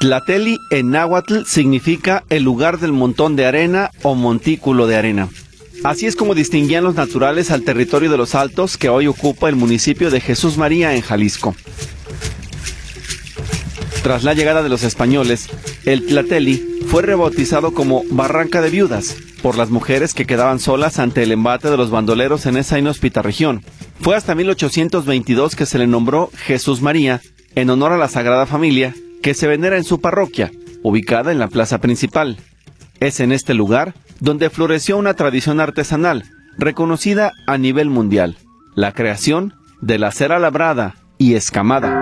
Tlateli en náhuatl significa el lugar del montón de arena o montículo de arena. Así es como distinguían los naturales al territorio de los Altos que hoy ocupa el municipio de Jesús María en Jalisco. Tras la llegada de los españoles, el Tlateli fue rebautizado como Barranca de Viudas por las mujeres que quedaban solas ante el embate de los bandoleros en esa inhóspita región. Fue hasta 1822 que se le nombró Jesús María en honor a la Sagrada Familia que se venera en su parroquia, ubicada en la plaza principal. Es en este lugar donde floreció una tradición artesanal reconocida a nivel mundial, la creación de la cera labrada y escamada.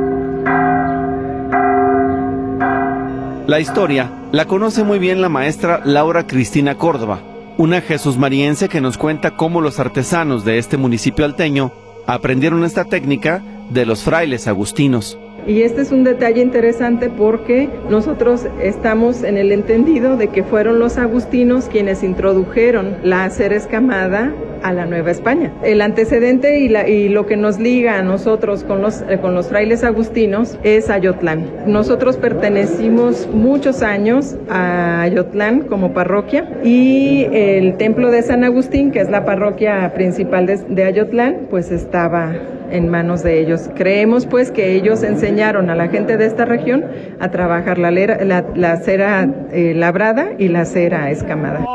La historia la conoce muy bien la maestra Laura Cristina Córdoba, una jesusmariense que nos cuenta cómo los artesanos de este municipio alteño aprendieron esta técnica de los frailes agustinos. Y este es un detalle interesante porque nosotros estamos en el entendido de que fueron los agustinos quienes introdujeron la cera escamada a la Nueva España. El antecedente y lo que nos liga a nosotros con los frailes agustinos es Ayotlán. Nosotros pertenecimos muchos años a Ayotlán como parroquia y el templo de San Agustín, que es la parroquia principal de Ayotlán, pues estaba en manos de ellos. Creemos pues que ellos enseñaron a la gente de esta región a trabajar la cera labrada y la cera escamada.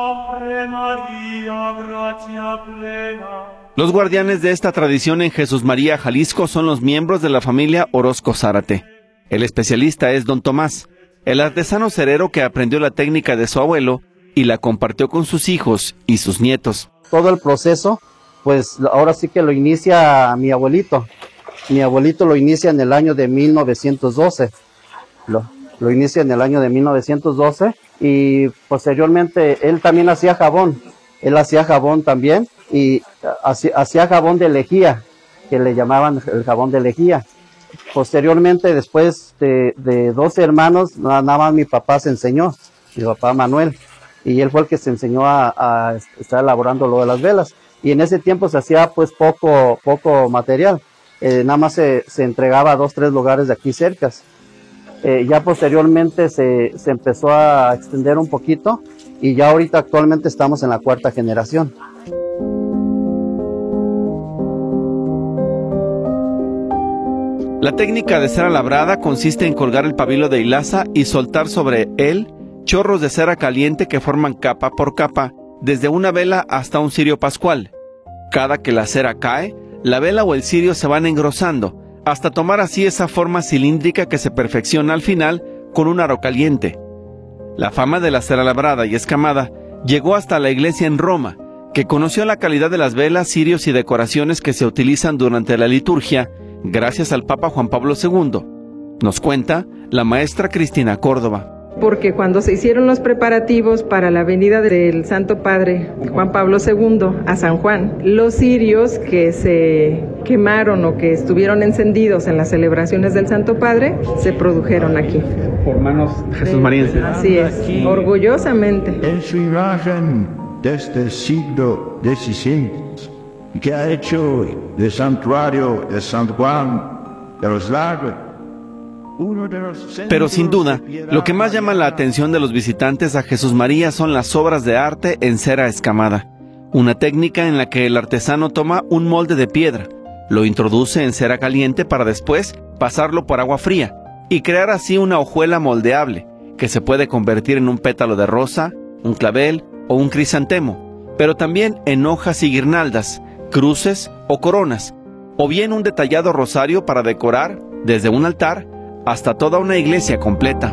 Los guardianes de esta tradición en Jesús María, Jalisco, son los miembros de la familia Orozco Zárate. El especialista es don Tomás, el artesano cerero que aprendió la técnica de su abuelo y la compartió con sus hijos y sus nietos. Todo el proceso, pues ahora sí que lo inicia mi abuelito. Mi abuelito lo inicia en el año de 1912. Lo inicia en el año de 1912 y posteriormente él también hacía jabón. Él hacía jabón también y hacía jabón de lejía, que le llamaban el jabón de lejía. Posteriormente, después de 12 hermanos, nada más mi papá se enseñó, mi papá Manuel, y él fue el que se enseñó a estar elaborando lo de las velas. Y en ese tiempo se hacía pues poco material, nada más se entregaba a 2 o 3 lugares de aquí cercas. Ya posteriormente se empezó a extender un poquito y ya ahorita actualmente estamos en la 4ª generación. La técnica de cera labrada consiste en colgar el pabilo de hilaza y soltar sobre él chorros de cera caliente que forman capa por capa, desde una vela hasta un cirio pascual. Cada que la cera cae, la vela o el cirio se van engrosando, hasta tomar así esa forma cilíndrica que se perfecciona al final con un aro caliente. La fama de la cera labrada y escamada llegó hasta la iglesia en Roma, que conoció la calidad de las velas, cirios y decoraciones que se utilizan durante la liturgia, gracias al Papa Juan Pablo II. Nos cuenta la maestra Cristina Córdoba. Porque cuando se hicieron los preparativos para la venida del Santo Padre Juan Pablo II a San Juan, los cirios que se quemaron o que estuvieron encendidos en las celebraciones del Santo Padre se produjeron aquí. Por manos jesusmarienses. Así es, orgullosamente. En su imagen desde el siglo XVI, que ha hecho del santuario de San Juan de los Lagos. Pero sin duda, lo que más llama la atención de los visitantes a Jesús María son las obras de arte en cera escamada, una técnica en la que el artesano toma un molde de piedra, lo introduce en cera caliente para después pasarlo por agua fría y crear así una hojuela moldeable, que se puede convertir en un pétalo de rosa, un clavel o un crisantemo, pero también en hojas y guirnaldas, cruces o coronas, o bien un detallado rosario para decorar desde un altar hasta toda una iglesia completa.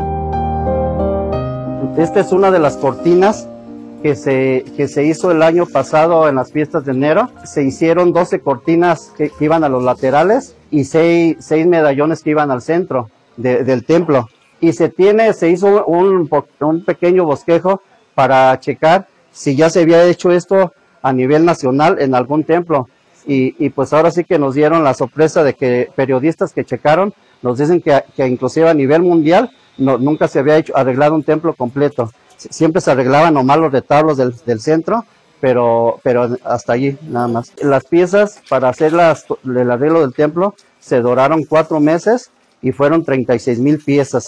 Esta es una de las cortinas que se hizo el año pasado en las fiestas de enero. Se hicieron 12 cortinas que iban a los laterales y 6 medallones que iban al centro del templo. Y se hizo un pequeño bosquejo para checar si ya se había hecho esto a nivel nacional en algún templo. Y pues ahora sí que nos dieron la sorpresa de que periodistas que checaron nos dicen que inclusive a nivel mundial nunca se había arreglado un templo completo. Siempre se arreglaban nomás los retablos del centro, pero hasta allí nada más. Las piezas para hacer el arreglo del templo se duraron 4 meses y fueron 36,000 piezas.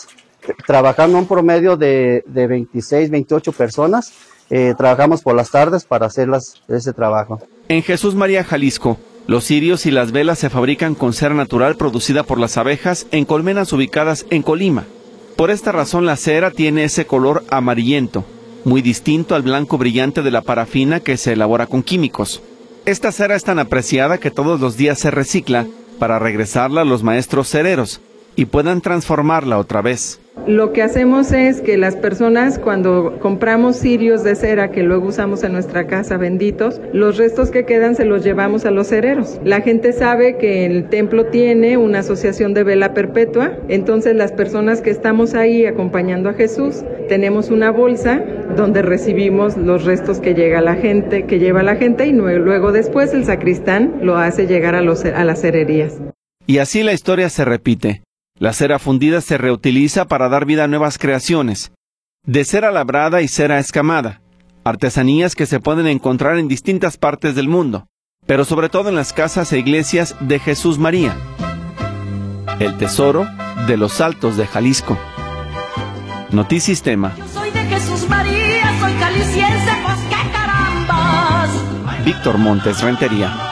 trabajando un promedio de 26, 28 personas. Trabajamos por las tardes para hacer ese trabajo. En Jesús María, Jalisco, los cirios y las velas se fabrican con cera natural producida por las abejas en colmenas ubicadas en Colima. Por esta razón la cera tiene ese color amarillento, muy distinto al blanco brillante de la parafina que se elabora con químicos. Esta cera es tan apreciada que todos los días se recicla para regresarla a los maestros cereros y puedan transformarla otra vez. Lo que hacemos es que las personas, cuando compramos cirios de cera que luego usamos en nuestra casa benditos, los restos que quedan se los llevamos a los cereros. La gente sabe que el templo tiene una asociación de vela perpetua, entonces las personas que estamos ahí acompañando a Jesús, tenemos una bolsa donde recibimos los restos que lleva la gente y luego después el sacristán lo hace llegar a las cererías. Y así la historia se repite. La cera fundida se reutiliza para dar vida a nuevas creaciones, de cera labrada y cera escamada, artesanías que se pueden encontrar en distintas partes del mundo, pero sobre todo en las casas e iglesias de Jesús María, el tesoro de los Altos de Jalisco. Notisistema. Yo soy de Jesús María, soy jalisciense, pues qué carambas. Víctor Montes Rentería.